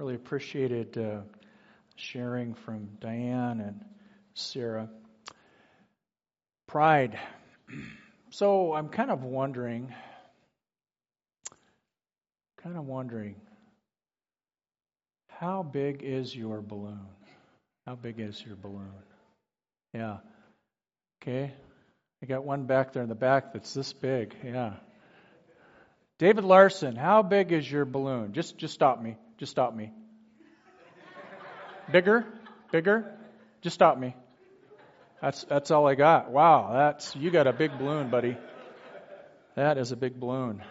really appreciated sharing from Diane and Sarah. Pride. So I'm kind of wondering, how big is your balloon? How big is your balloon? Yeah. Okay. I got one back there in the back that's this big. Yeah. David Larson, how big is your balloon? Just stop me. Just stop me. Bigger? Just stop me. That's all I got. Wow, you got a big balloon, buddy. That is a big balloon.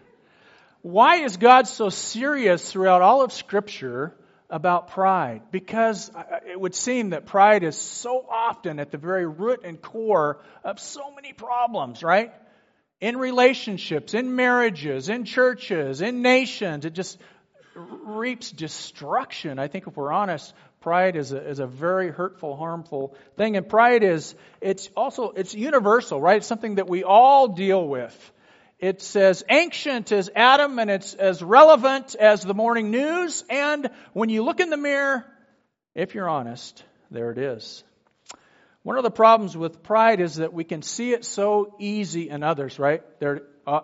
Why is God so serious throughout all of Scripture about pride? Because it would seem that pride is so often at the very root and core of so many problems, right? In relationships, in marriages, in churches, in nations. It just reaps destruction. I think if we're honest, pride is a very hurtful, harmful thing. And pride it's universal, right? It's something that we all deal with. It's as ancient as Adam, and it's as relevant as the morning news. And when you look in the mirror, if you're honest, there it is. One of the problems with pride is that we can see it so easy in others, right? There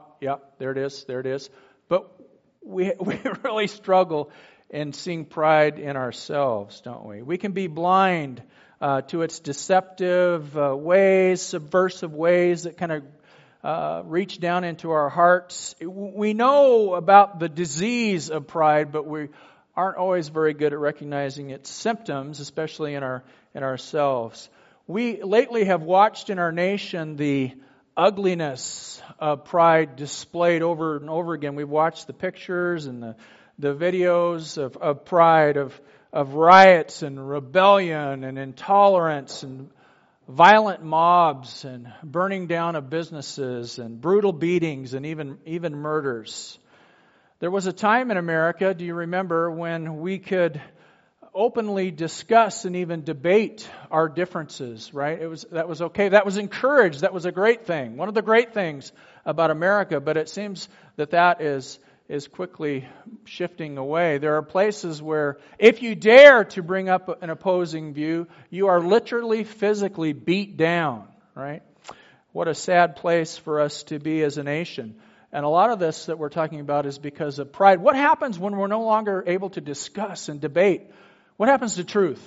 it is. But we really struggle in seeing pride in ourselves, don't we? We can be blind to its deceptive ways, subversive ways that kind of reach down into our hearts. We know about the disease of pride, but we aren't always very good at recognizing its symptoms, especially in ourselves. We lately have watched in our nation the ugliness of pride displayed over and over again. We've watched the pictures and the videos of pride, of riots and rebellion and intolerance and violent mobs and burning down of businesses and brutal beatings and even murders. There was a time in America, do you remember, when we could openly discuss and even debate our differences, right? That was okay. That was encouraged. That was a great thing. One of the great things about America, but it seems that is quickly shifting away. There are places where if you dare to bring up an opposing view, you are literally physically beat down, right? What a sad place for us to be as a nation. And a lot of this that we're talking about is because of pride. What happens when we're no longer able to discuss and debate? What happens to truth?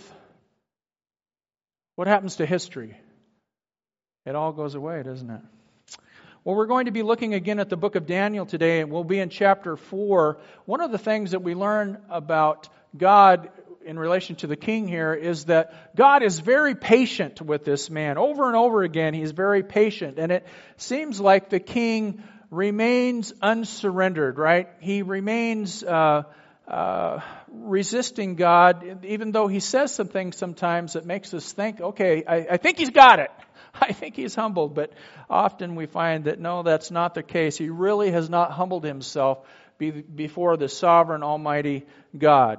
What happens to history? It all goes away, doesn't it? Well, we're going to be looking again at the book of Daniel today, and we'll be in chapter 4. One of the things that we learn about God in relation to the king here is that God is very patient with this man. Over and over again, he's very patient. And it seems like the king remains unsurrendered, right? He remains resisting God, even though he says some things sometimes that makes us think, okay, I think he's got it. I think he's humbled. But often we find that no, that's not the case. He really has not humbled himself before the sovereign, almighty God.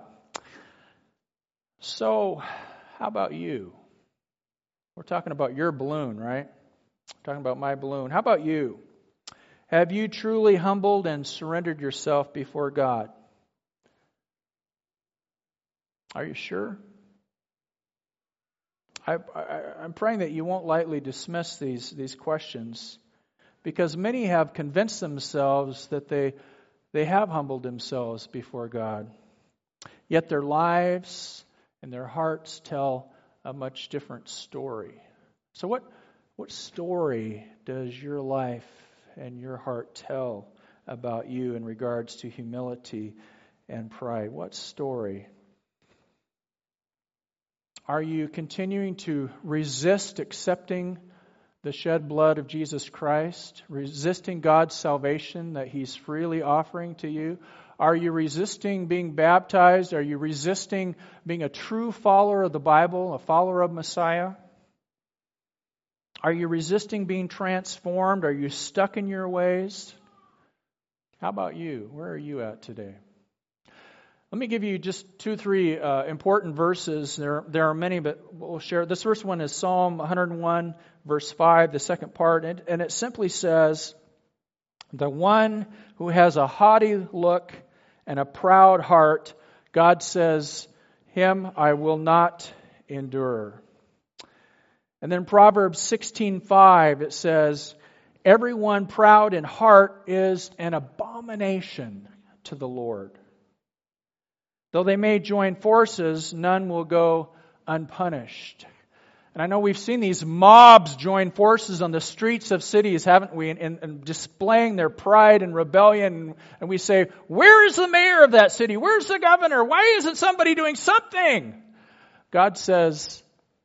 So, how about you? We're talking about your balloon, right? We're talking about my balloon. How about you? Have you truly humbled and surrendered yourself before God? Are you sure? I'm praying that you won't lightly dismiss these questions, because many have convinced themselves that they have humbled themselves before God. Yet their lives and their hearts tell a much different story. So what story does your life and your heart tell about you in regards to humility and pride? What story? Are you continuing to resist accepting the shed blood of Jesus Christ, resisting God's salvation that He's freely offering to you? Are you resisting being baptized? Are you resisting being a true follower of the Bible, a follower of Messiah? Are you resisting being transformed? Are you stuck in your ways? How about you? Where are you at today? Let me give you just 2-3 important verses. There are many, but we'll share. This first one is Psalm 101, verse 5, the second part. And it simply says, "The one who has a haughty look and a proud heart God says, him I will not endure. And then Proverbs 16:5, it says, everyone proud in heart is an abomination to the Lord. Though they may join forces, none will go unpunished. And I know we've seen these mobs join forces on the streets of cities, haven't we? And displaying their pride and rebellion. And we say, where is the mayor of that city? Where's the governor? Why isn't somebody doing something? God says,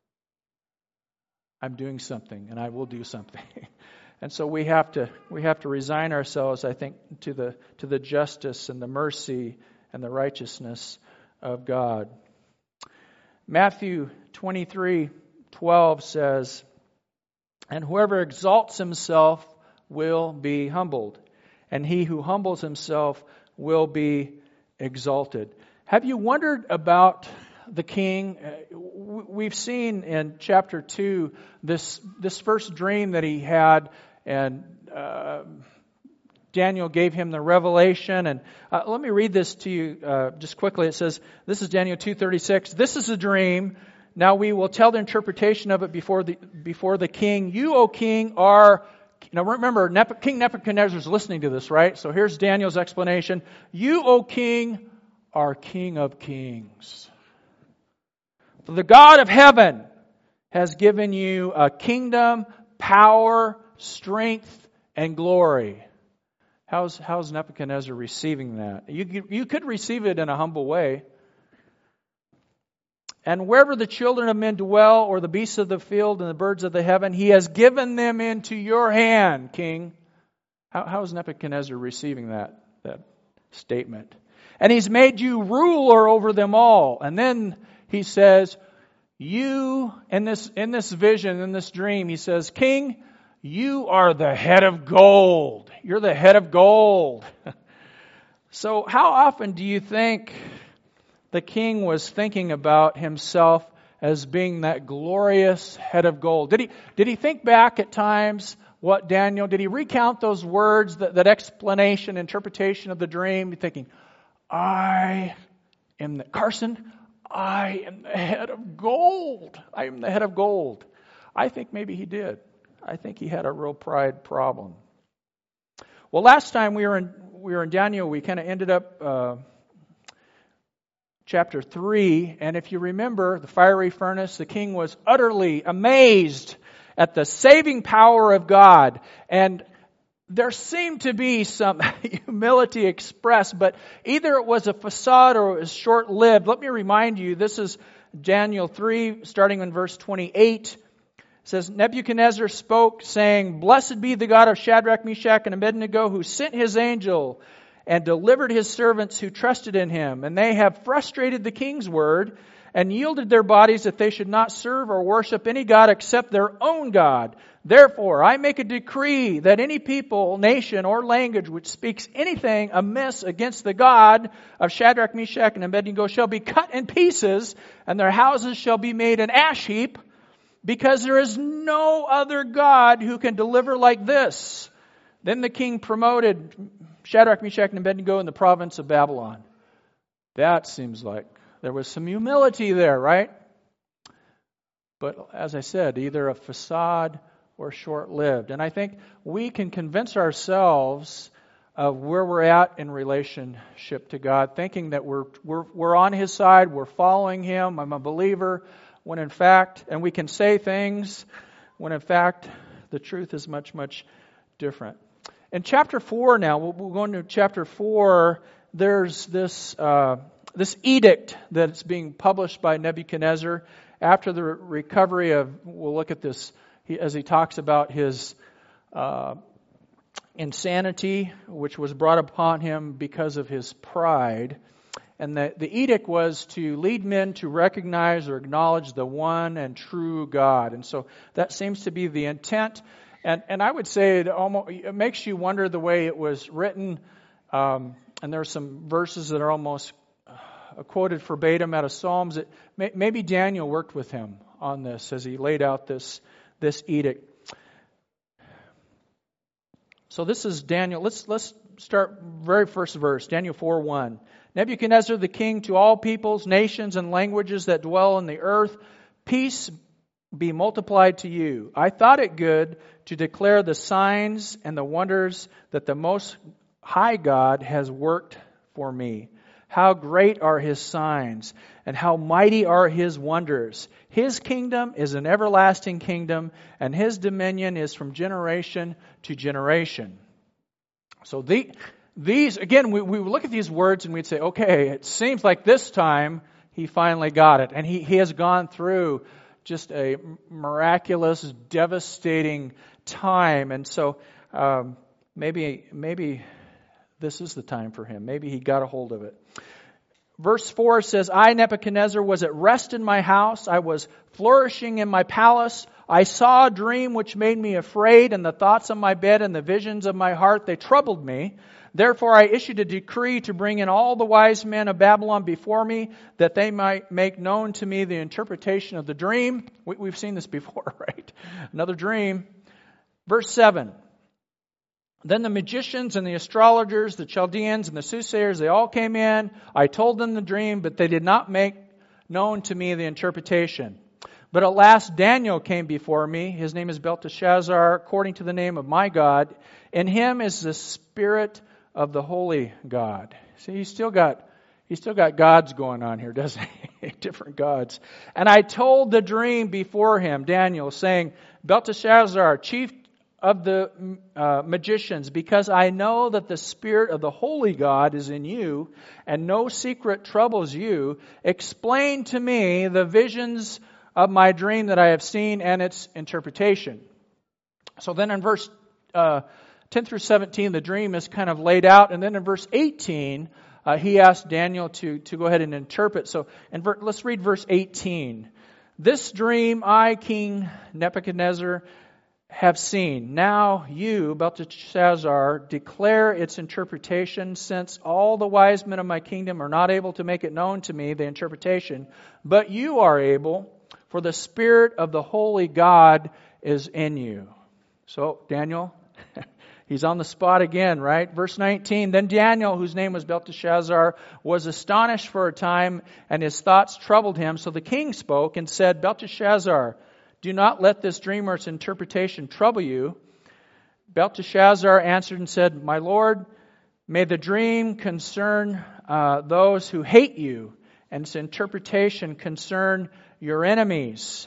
I'm doing something, and I will do something. And so we have to resign ourselves, I think, to the justice and the mercy and the righteousness of God. Matthew 23:12 says, and whoever exalts himself will be humbled, and he who humbles himself will be exalted. Have you wondered about the king? We've seen in chapter 2 this first dream that he had, and Daniel gave him the revelation. And let me read this to you just quickly. It says, this is Daniel 2:36. This is a dream. Now we will tell the interpretation of it before the king. You, O king, are... Now remember, King Nebuchadnezzar is listening to this, right? So here's Daniel's explanation. You, O king, are King of kings. For the God of heaven has given you a kingdom, power, strength, and glory. How's Nebuchadnezzar receiving that? You could receive it in a humble way. And wherever the children of men dwell, or the beasts of the field and the birds of the heaven, he has given them into your hand, king. How is Nebuchadnezzar receiving that statement? And he's made you ruler over them all. And then he says, you, in this vision, in this dream, he says, king, you are the head of gold. You're the head of gold. So how often do you think the king was thinking about himself as being that glorious head of gold? Did he think back at times what Daniel, did he recount those words, that explanation, interpretation of the dream, thinking, I am the head of gold. I am the head of gold. I think maybe he did. I think he had a real pride problem. Well, last time we were in Daniel, we kind of ended up chapter 3, and if you remember the fiery furnace, the king was utterly amazed at the saving power of God, and there seemed to be some humility expressed, but either it was a facade or it was short-lived. Let me remind you, this is Daniel 3, starting in verse 28. It says, Nebuchadnezzar spoke, saying, Blessed be the God of Shadrach, Meshach, and Abednego, who sent his angel and delivered his servants who trusted in him. And they have frustrated the king's word and yielded their bodies that they should not serve or worship any god except their own God. Therefore, I make a decree that any people, nation, or language which speaks anything amiss against the God of Shadrach, Meshach, and Abednego shall be cut in pieces, and their houses shall be made an ash heap, because there is no other God who can deliver like this. Then the king promoted Shadrach, Meshach, and Abednego in the province of Babylon. That seems like there was some humility there, right? But as I said, either a facade or short-lived. And I think we can convince ourselves of where we're at in relationship to God, thinking that we're on His side, we're following Him, I'm a believer, when in fact, and we can say things, when in fact, the truth is much, much different. In chapter 4 now, we'll go into chapter 4, there's this edict that's being published by Nebuchadnezzar after the recovery of, we'll look at this, as he talks about his insanity, which was brought upon him because of his pride. And the edict was to lead men to recognize or acknowledge the one and true God. And so that seems to be the intent. And I would say it makes you wonder the way it was written. And there are some verses that are almost quoted verbatim out of Psalms. Maybe Daniel worked with him on this as he laid out this edict. So this is Daniel. Let's start very first verse, Daniel 4:1. Nebuchadnezzar the king, to all peoples, nations, and languages that dwell on the earth, peace be multiplied to you. I thought it good to declare the signs and the wonders that the Most High God has worked for me. How great are His signs, and how mighty are His wonders. His kingdom is an everlasting kingdom, and His dominion is from generation to generation. So these, again, we look at these words and we'd say, okay, it seems like this time he finally got it. And he has gone through just a miraculous, devastating time. And so maybe this is the time for him. Maybe he got a hold of it. Verse 4 says, I, Nebuchadnezzar, was at rest in my house. I was flourishing in my palace. I saw a dream which made me afraid, and the thoughts of my bed and the visions of my heart, they troubled me. Therefore I issued a decree to bring in all the wise men of Babylon before me, that they might make known to me the interpretation of the dream. We've seen this before, right? Another dream. Verse 7. Then the magicians and the astrologers, the Chaldeans and the soothsayers, they all came in. I told them the dream, but they did not make known to me the interpretation. But at last Daniel came before me. His name is Belteshazzar, according to the name of my God. In him is the spirit of the holy God. See, he's still got gods going on here, doesn't he? Different gods. And I told the dream before him, Daniel, saying, Belteshazzar, chief of the magicians, because I know that the spirit of the holy God is in you, and no secret troubles you, explain to me the visions of my dream that I have seen and its interpretation. So then in verse 10 through 17, the dream is kind of laid out. And then in verse 18, he asked Daniel to go ahead and interpret. So let's read verse 18. This dream I, King Nebuchadnezzar, have seen. Now you, Belteshazzar, declare its interpretation, since all the wise men of my kingdom are not able to make it known to me, the interpretation, but you are able, for the spirit of the holy God is in you. So, Daniel, he's on the spot again, right? Verse 19, then Daniel, whose name was Belteshazzar, was astonished for a time, and his thoughts troubled him. So the king spoke and said, Belteshazzar, do not let this dream or its interpretation trouble you. Belteshazzar answered and said, my lord, may the dream concern those who hate you, and its interpretation concern your enemies.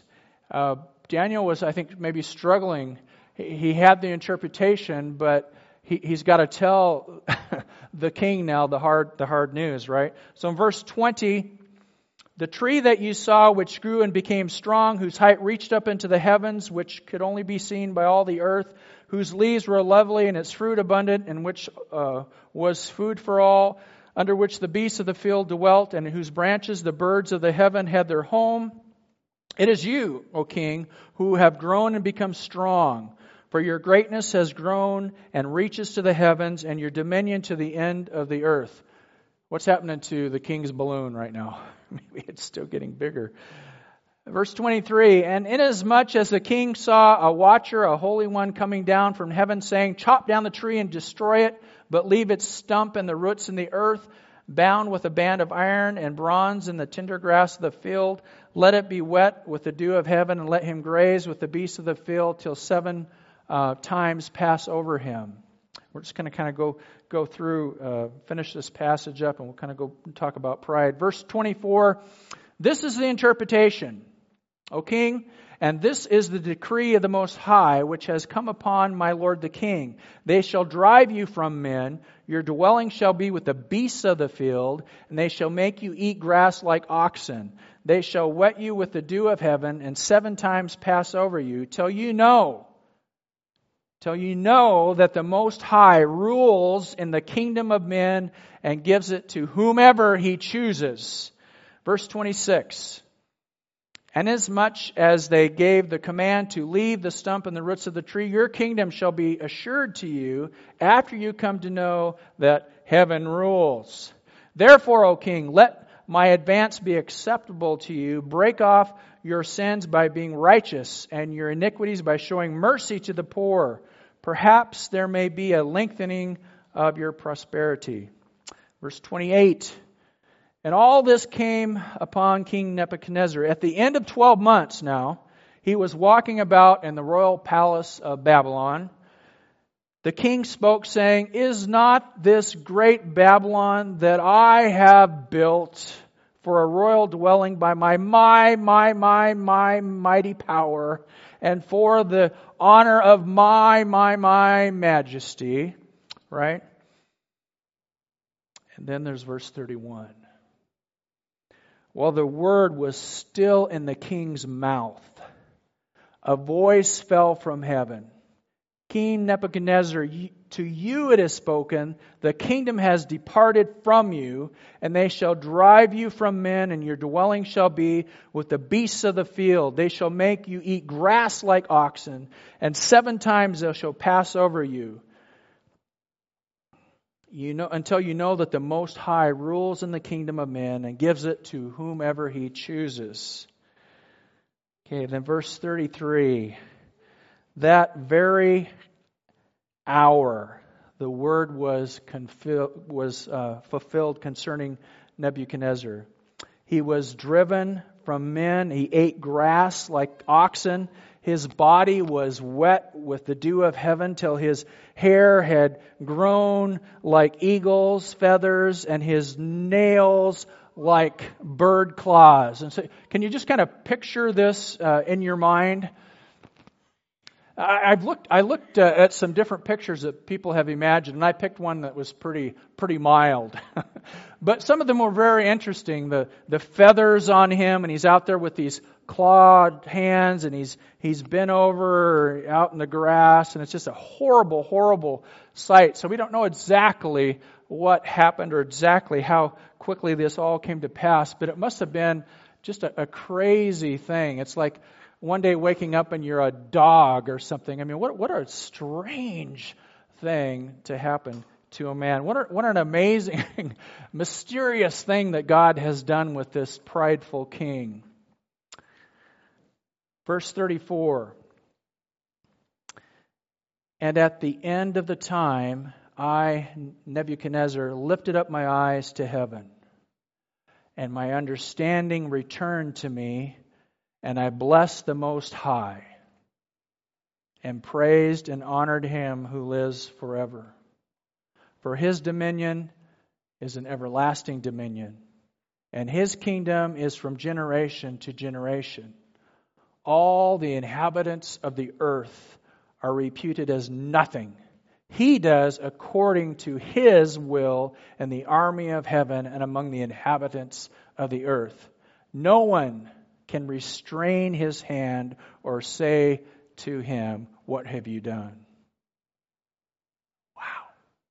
Daniel was, I think, maybe struggling. He had the interpretation, but he's got to tell the king now the hard news, right? So in verse 20, the tree that you saw, which grew and became strong, whose height reached up into the heavens, which could only be seen by all the earth, whose leaves were lovely and its fruit abundant, and which was food for all, under which the beasts of the field dwelt, and in whose branches the birds of the heaven had their home. It is you, O king, who have grown and become strong. For your greatness has grown and reaches to the heavens, and your dominion to the end of the earth. What's happening to the king's balloon right now? Maybe it's still getting bigger. Verse 23, and inasmuch as the king saw a watcher, a holy one, coming down from heaven, saying, chop down the tree and destroy it, but leave its stump and the roots in the earth, bound with a band of iron and bronze in the tender grass of the field. Let it be wet with the dew of heaven, and let him graze with the beasts of the field till 7 times pass over him. We're just going to kind of go through, finish this passage up, and we'll kind of go talk about pride. Verse 24, this is the interpretation, O king, and this is the decree of the Most High, which has come upon my lord the king. They shall drive you from men, your dwelling shall be with the beasts of the field, and they shall make you eat grass like oxen. They shall wet you with the dew of heaven, and 7 times pass over you, till you know that the Most High rules in the kingdom of men and gives it to whomever He chooses. Verse 26, and as much as they gave the command to leave the stump and the roots of the tree, your kingdom shall be assured to you after you come to know that heaven rules. Therefore, O king, let my advance be acceptable to you. Break off your sins by being righteous, and your iniquities by showing mercy to the poor. Perhaps there may be a lengthening of your prosperity. Verse 28, And all this came upon King Nebuchadnezzar. At the end of 12 months now, he was walking about in the royal palace of Babylon. The king spoke, saying, "Is not this great Babylon that I have built for a royal dwelling by my mighty power, and for the honor of my majesty?" Right? And then there's verse 31. While the word was still in the king's mouth, a voice fell from heaven. "King Nebuchadnezzar, to you it is spoken, the kingdom has departed from you, and they shall drive you from men, and your dwelling shall be with the beasts of the field. They shall make you eat grass like oxen, and 7 times they shall pass over you. Until you know that the Most High rules in the kingdom of men and gives it to whomever He chooses." Okay, then verse 33. That very hour, the word was fulfilled concerning Nebuchadnezzar. He was driven from men. He ate grass like oxen. His body was wet with the dew of heaven till his hair had grown like eagle's feathers and his nails like bird claws. And so, can you just kind of picture this in your mind? I looked at some different pictures that people have imagined, and I picked one that was pretty mild. But some of them were very interesting. The feathers on him, and he's out there with these clawed hands, and he's bent over out in the grass, and it's just a horrible sight. So we don't know exactly what happened or exactly how quickly this all came to pass, but it must have been just a crazy thing. It's like one day waking up and you're a dog or something. I mean, what a strange thing to happen to a man. What an amazing, mysterious thing that God has done with this prideful king. Verse 34. "And at the end of the time, I, Nebuchadnezzar, lifted up my eyes to heaven, and my understanding returned to me, and I blessed the Most High, and praised and honored Him who lives forever. For His dominion is an everlasting dominion, and His kingdom is from generation to generation. All the inhabitants of the earth are reputed as nothing. He does according to His will in the army of heaven and among the inhabitants of the earth. No one can restrain His hand or say to Him, 'What have you done?'" Wow.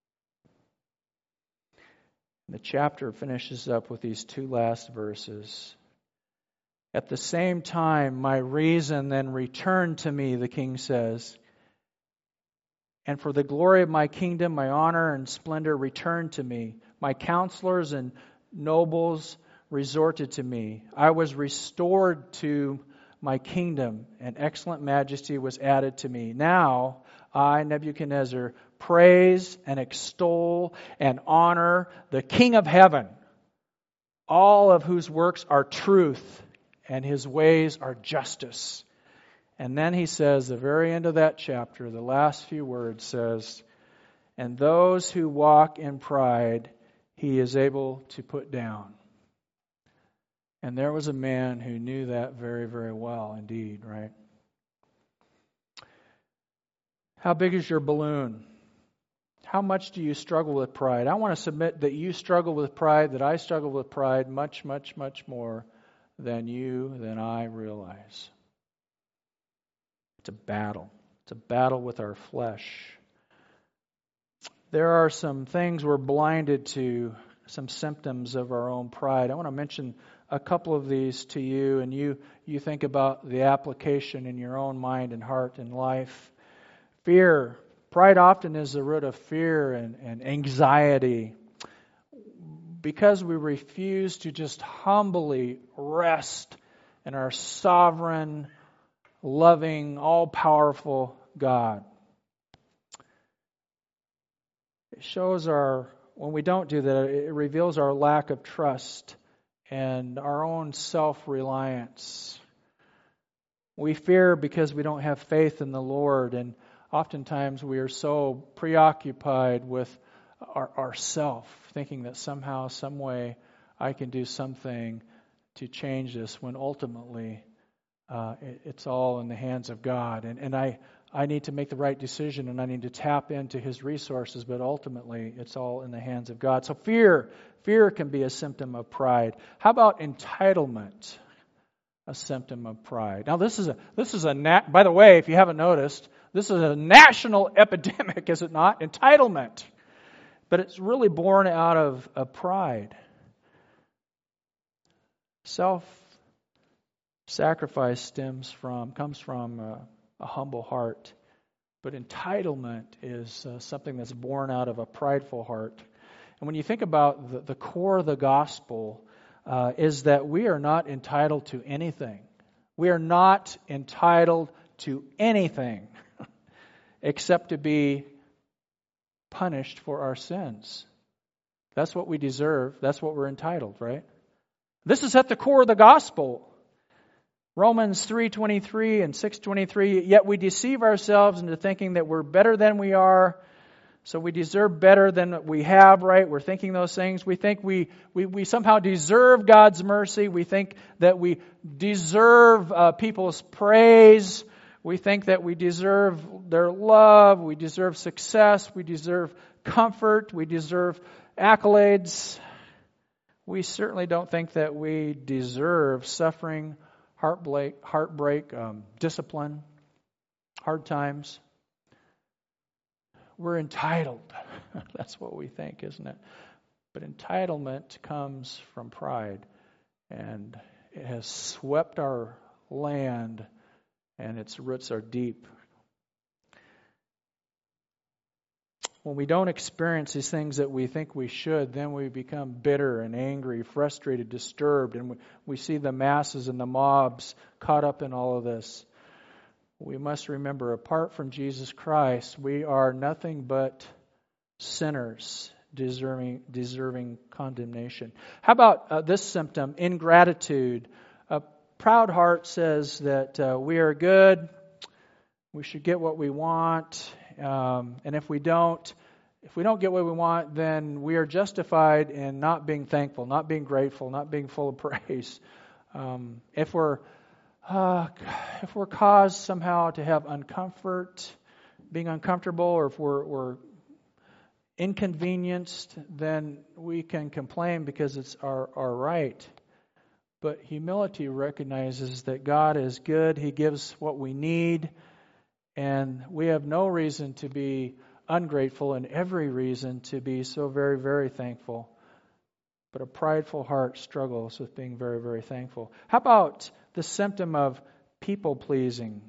The chapter finishes up with these 2 last verses. "At the same time, my reason then returned to me," the king says, "and for the glory of my kingdom, my honor and splendor returned to me. My counselors and nobles resorted to me. I was restored to my kingdom, and excellent majesty was added to me. Now I, Nebuchadnezzar, praise and extol and honor the King of heaven, all of whose works are truth, and His ways are justice." And then he says, the very end of that chapter, the last few words says, "And those who walk in pride, He is able to put down." And there was a man who knew that very, very well indeed, right? How big is your balloon? How much do you struggle with pride? I want to submit that you struggle with pride, that I struggle with pride much, much, much more than I realize. It's a battle. It's a battle with our flesh. There are some things we're blinded to, some symptoms of our own pride. I want to mention a couple of these to you, and you think about the application in your own mind and heart and life. Fear. Pride often is the root of fear and anxiety. Because we refuse to just humbly rest in our sovereign, loving, all-powerful God. It shows when we don't do that, it reveals our lack of trust and our own self-reliance. We fear because we don't have faith in the Lord, and oftentimes we are so preoccupied with ourself, thinking that somehow, some way, I can do something to change this, when ultimately it's all in the hands of God. And I need to make the right decision, and I need to tap into His resources, but ultimately it's all in the hands of God. So fear can be a symptom of pride. How about entitlement? A symptom of pride. Now this is by the way, if you haven't noticed, this is a national epidemic, is it not? Entitlement. But it's really born out of pride. Self-sacrifice comes from a humble heart. But entitlement is something that's born out of a prideful heart. And when you think about the core of the gospel, is that we are not entitled to anything. We are not entitled to anything except to be punished for our sins. That's what we deserve. That's what we're entitled, right? This is at the core of the gospel. Romans 3:23 and 6:23, yet we deceive ourselves into thinking that we're better than we are, so we deserve better than we have, right? We're thinking those things. We think we somehow deserve God's mercy. We think that we deserve people's praise. We think that we deserve their love. We deserve success. We deserve comfort. We deserve accolades. We certainly don't think that we deserve suffering, heartbreak, discipline, hard times. We're entitled. That's what we think, isn't it? But entitlement comes from pride, and it has swept our land, and its roots are deep. When we don't experience these things that we think we should, then we become bitter and angry, frustrated, disturbed, and we see the masses and the mobs caught up in all of this. We must remember, apart from Jesus Christ, we are nothing but sinners deserving condemnation. How about this symptom, ingratitude? A proud heart says that we are good, we should get what we want, and if we don't get what we want, then we are justified in not being thankful, not being grateful, not being full of praise. If we're caused somehow to have being uncomfortable, or if we're inconvenienced, then we can complain because it's our right. But humility recognizes that God is good. He gives what we need, and we have no reason to be ungrateful and every reason to be so very, very thankful. But a prideful heart struggles with being very, very thankful. How about the symptom of people-pleasing?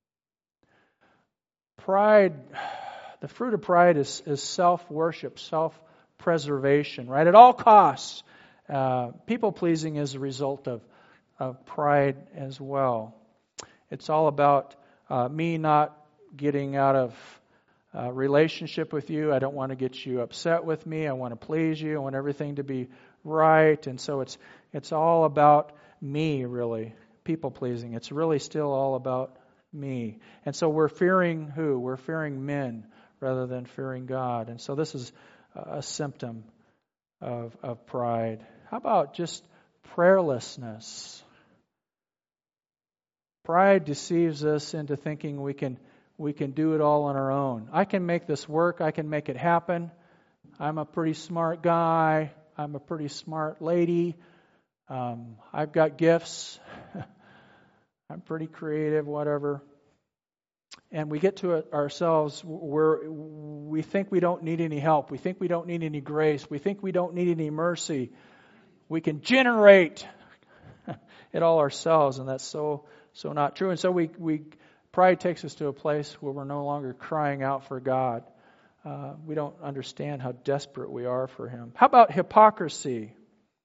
Pride, the fruit of pride is self-worship, self-preservation, right? At all costs. People-pleasing is a result of pride as well. It's all about me not getting out of relationship with you. I don't want to get you upset with me. I want to please you. I want everything to be right. And so it's all about me, really. People-pleasing. It's really still all about me. And so we're fearing who? We're fearing men rather than fearing God. And so this is a symptom of pride. How about just prayerlessness? Pride deceives us into thinking we can do it all on our own. I can make this work. I can make it happen. I'm a pretty smart guy. I'm a pretty smart lady. I've got gifts. I'm pretty creative, whatever. And we get to it ourselves where we think we don't need any help. We think we don't need any grace. We think we don't need any mercy. We can generate it all ourselves, and that's so not true. And so pride takes us to a place where we're no longer crying out for God. We don't understand how desperate we are for Him. How about hypocrisy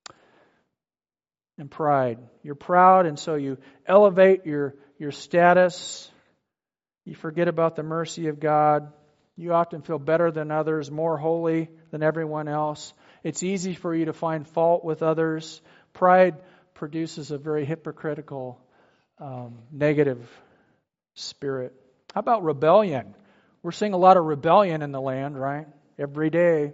and pride? You're proud, and so you elevate your status. You forget about the mercy of God. You often feel better than others, more holy than everyone else. It's easy for you to find fault with others. Pride produces a very hypocritical, negative spirit. How about rebellion? We're seeing a lot of rebellion in the land, right? Every day.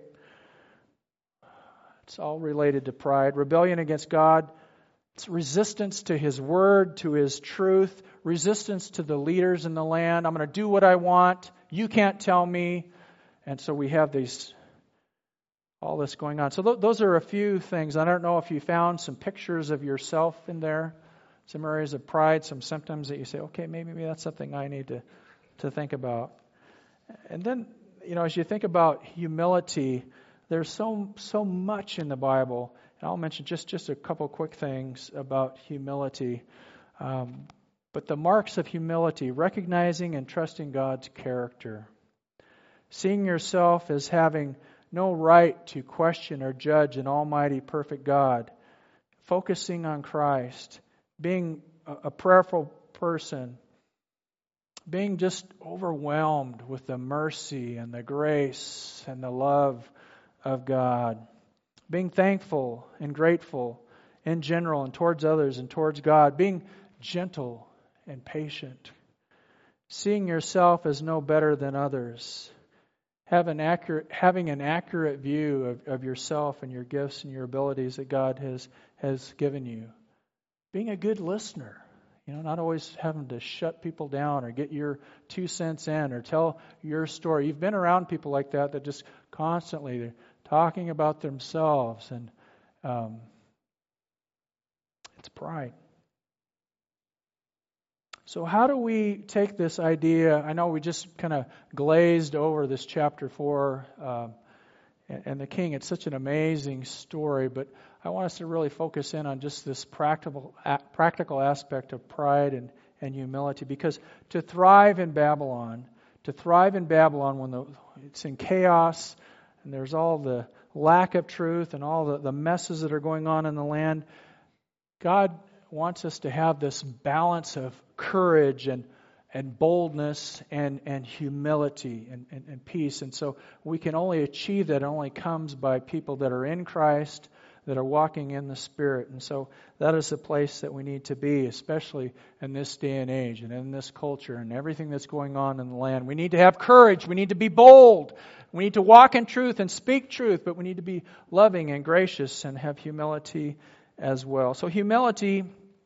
It's all related to pride. Rebellion against God. It's resistance to His Word, to His truth. Resistance to the leaders in the land. I'm going to do what I want. You can't tell me. And so we have all this going on. So those are a few things. I don't know if you found some pictures of yourself in there. Some areas of pride, some symptoms that you say, okay, maybe that's something I need to think about. And then, as you think about humility, there's so much in the Bible. And I'll mention just a couple quick things about humility. But the marks of humility, recognizing and trusting God's character. Seeing yourself as having no right to question or judge an almighty, perfect God. Focusing on Christ. Being a prayerful person. Being just overwhelmed with the mercy and the grace and the love of God. Being thankful and grateful in general and towards others and towards God. Being gentle and patient. Seeing yourself as no better than others. Having an accurate view of yourself and your gifts and your abilities that God has given you. Being a good listener. Not always having to shut people down or get your 2 cents in or tell your story. You've been around people like that just constantly they're talking about themselves, and it's pride. So how do we take this idea? I know we just kind of glazed over this chapter 4 and the king. It's such an amazing story, but I want us to really focus in on just this practical aspect of pride and humility. Because to thrive in Babylon when it's in chaos and there's all the lack of truth and all the messes that are going on in the land, God wants us to have this balance of courage and boldness and humility and peace. And so we can only achieve that. It only comes by people that are in Christ, that are walking in the Spirit. And so that is the place that we need to be, especially in this day and age and in this culture and everything that's going on in the land. We need to have courage. We need to be bold. We need to walk in truth and speak truth, but we need to be loving and gracious and have humility as well. So humility,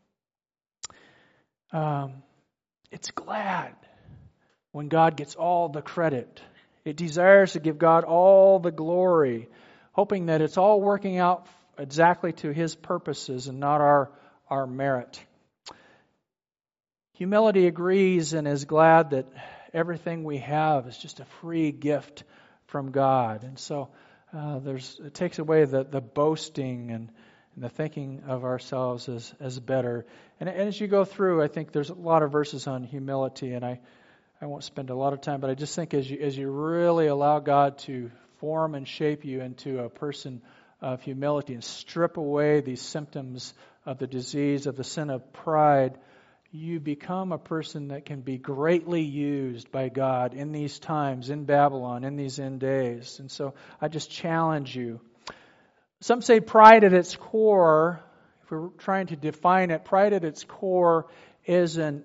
it's glad when God gets all the credit. It desires to give God all the glory, hoping that it's all working out exactly to His purposes and not our merit. Humility agrees and is glad that everything we have is just a free gift from God. And so it takes away the boasting and the thinking of ourselves as better. And as you go through, I think there's a lot of verses on humility, and I won't spend a lot of time, but I just think as you really allow God to form and shape you into a person of humility and strip away these symptoms of the disease of the sin of pride, you become a person that can be greatly used by God in these times, in Babylon, in these end days. And so I just challenge you. Some say pride at its core, if we're trying to define it, pride at its core is an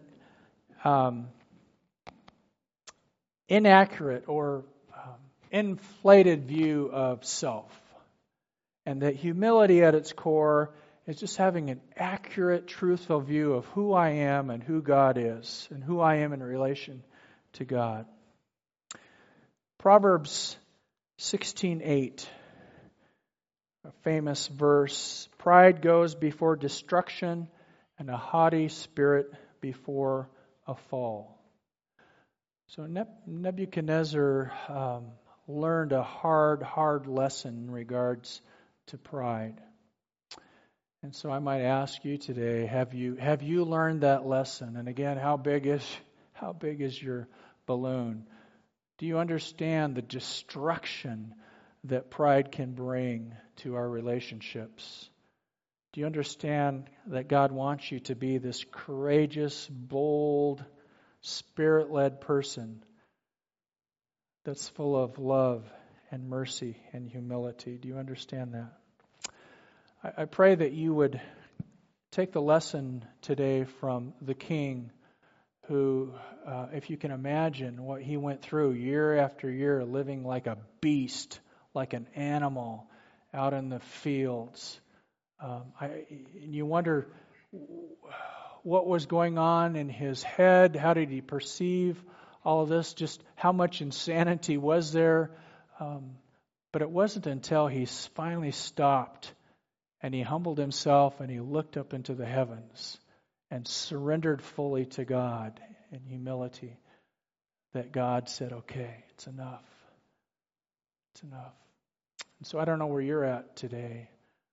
inaccurate or inflated view of self. And that humility at its core is just having an accurate, truthful view of who I am and who God is and who I am in relation to God. Proverbs 16:8. A famous verse, pride goes before destruction and a haughty spirit before a fall. So Nebuchadnezzar learned a hard lesson in regards to pride. And so I might ask you today, have you learned that lesson? And again, how big is your balloon? Do you understand the destruction that pride can bring to our relationships? Do you understand that God wants you to be this courageous, bold, Spirit-led person that's full of love and mercy and humility. Do you understand that? I pray that you would take the lesson today from the king who, if you can imagine what he went through year after year, living like a beast, like an animal out in the fields. And you wonder what was going on in his head. How did he perceive all of this? Just how much insanity was there? But it wasn't until he finally stopped and he humbled himself and he looked up into the heavens and surrendered fully to God in humility that God said, okay, it's enough. It's enough. And so I don't know where you're at today,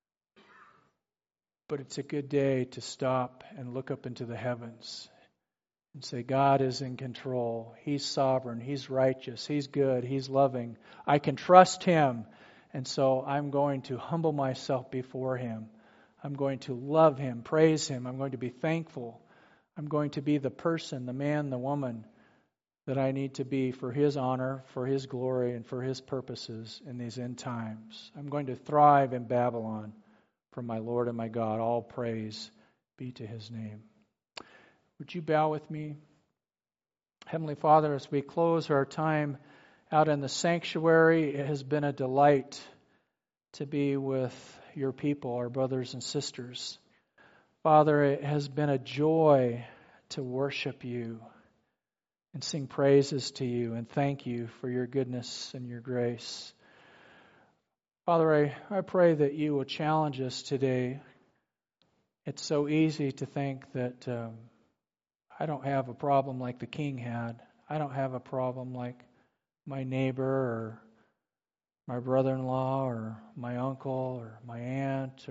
but it's a good day to stop and look up into the heavens and say, God is in control. He's sovereign. He's righteous. He's good. He's loving. I can trust Him. And so I'm going to humble myself before Him. I'm going to love Him, praise Him. I'm going to be thankful. I'm going to be the person, the man, the woman that I need to be for His honor, for His glory, and for His purposes in these end times. I'm going to thrive in Babylon for my Lord and my God. All praise be to His name. Would you bow with me? Heavenly Father, as we close our time out in the sanctuary, it has been a delight to be with your people, our brothers and sisters. Father, it has been a joy to worship you and sing praises to you and thank you for your goodness and your grace. Father, I pray that you will challenge us today. It's so easy to think that I don't have a problem like the king had. I don't have a problem like my neighbor or my brother-in-law or my uncle or my aunt.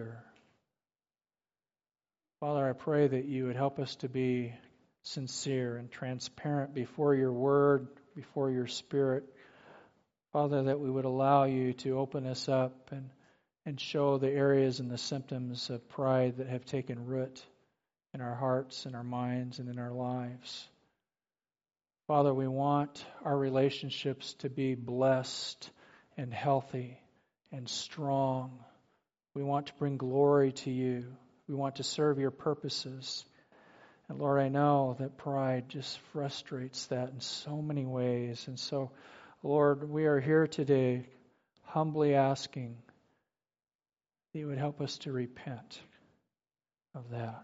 Father, I pray that you would help us to be sincere and transparent before your word, before your spirit. Father, that we would allow you to open us up and show the areas and the symptoms of pride that have taken root in our hearts and our minds and in our lives. Father, we want our relationships to be blessed and healthy and strong. We want to bring glory to you. We want to serve your purposes. And Lord, I know that pride just frustrates that in so many ways. And so, Lord, we are here today humbly asking that you would help us to repent of that.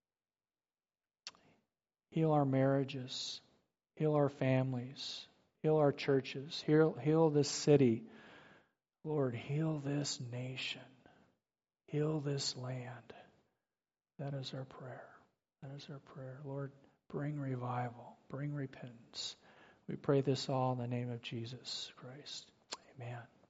Heal our marriages. Heal our families. Heal our churches. Heal this city. Lord, heal this nation. Heal this land. That is our prayer. That is our prayer. Lord, bring revival. Bring repentance. We pray this all in the name of Jesus Christ. Amen.